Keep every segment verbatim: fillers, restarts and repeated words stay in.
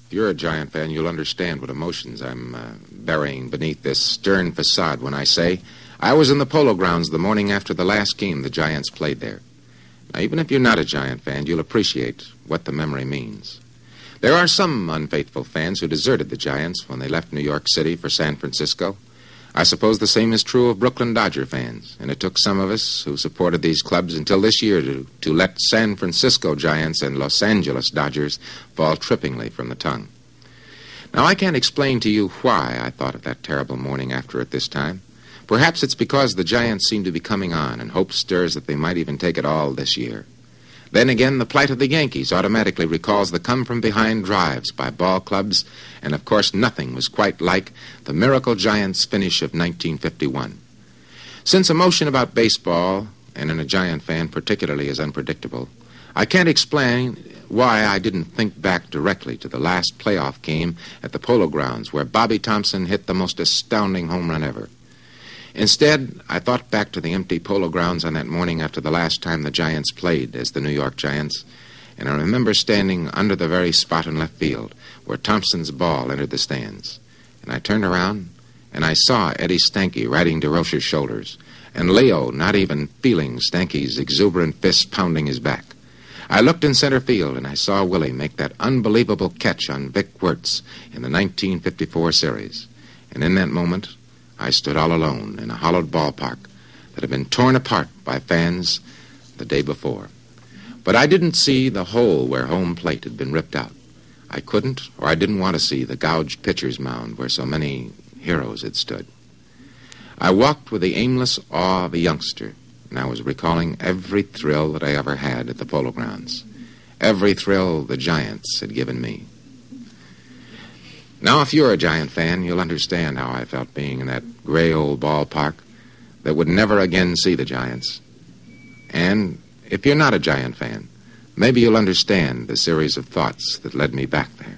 If you're a Giant fan, you'll understand what emotions I'm uh, burying beneath this stern facade when I say I was in the Polo Grounds the morning after the last game the Giants played there. Now, even if you're not a Giant fan, you'll appreciate what the memory means. There are some unfaithful fans who deserted the Giants when they left New York City for San Francisco. I suppose the same is true of Brooklyn Dodger fans, and it took some of us who supported these clubs until this year to, to let San Francisco Giants and Los Angeles Dodgers fall trippingly from the tongue. Now, I can't explain to you why I thought of that terrible morning after at this time. Perhaps it's because the Giants seem to be coming on, and hope stirs that they might even take it all this year. Then again, the plight of the Yankees automatically recalls the come-from-behind drives by ball clubs, and of course nothing was quite like the Miracle Giants finish of nineteen fifty-one. Since emotion about baseball, and in a Giant fan particularly, is unpredictable, I can't explain why I didn't think back directly to the last playoff game at the Polo Grounds where Bobby Thompson hit the most astounding home run ever. Instead, I thought back to the empty Polo Grounds on that morning after the last time the Giants played as the New York Giants, and I remember standing under the very spot in left field where Thompson's ball entered the stands. And I turned around, and I saw Eddie Stanky riding DeRoche's shoulders, and Leo not even feeling Stanky's exuberant fists pounding his back. I looked in center field, and I saw Willie make that unbelievable catch on Vic Wertz in the nineteen fifty-four series. And in that moment, I stood all alone in a hollowed ballpark that had been torn apart by fans the day before. But I didn't see the hole where home plate had been ripped out. I couldn't, or I didn't want to see the gouged pitcher's mound where so many heroes had stood. I walked with the aimless awe of a youngster, and I was recalling every thrill that I ever had at the Polo Grounds, every thrill the Giants had given me. Now, if you're a Giant fan, you'll understand how I felt being in that gray old ballpark that would never again see the Giants. And if you're not a Giant fan, maybe you'll understand the series of thoughts that led me back there.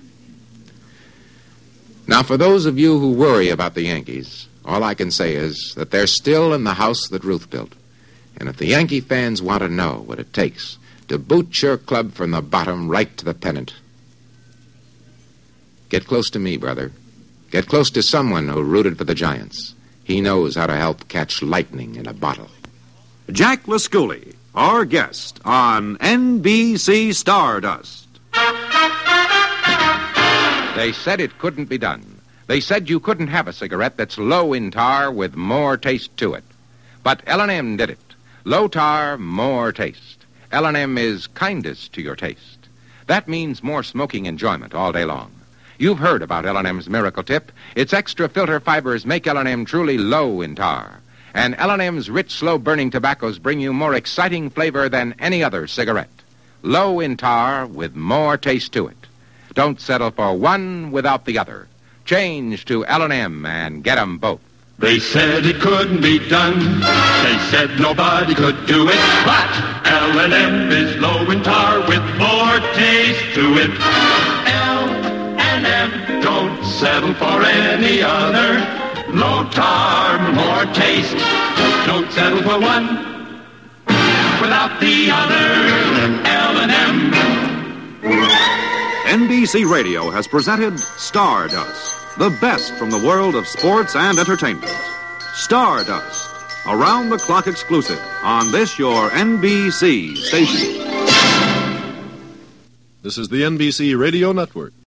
Now, for those of you who worry about the Yankees, all I can say is that they're still in the house that Ruth built. And if the Yankee fans want to know what it takes to boot your club from the bottom right to the pennant, get close to me, brother. Get close to someone who rooted for the Giants. He knows how to help catch lightning in a bottle. Jack Lasculi, our guest on N B C Stardust. They said it couldn't be done. They said you couldn't have a cigarette that's low in tar with more taste to it. But L and M did it. Low tar, more taste. L and M is kindest to your taste. That means more smoking enjoyment all day long. You've heard about L and M's miracle tip. Its extra filter fibers make L and M truly low in tar. And L and M's rich, slow-burning tobaccos bring you more exciting flavor than any other cigarette. Low in tar with more taste to it. Don't settle for one without the other. Change to L and M and get 'em both. They said it couldn't be done. They said nobody could do it. But L and M is low in tar with more taste to it. L and M, don't settle for any other. Low tar, more taste. Don't settle for one without the other. L and M. N B C Radio has presented Stardust, the best from the world of sports and entertainment. Stardust, around-the-clock exclusive on this your N B C station. This is the N B C Radio Network.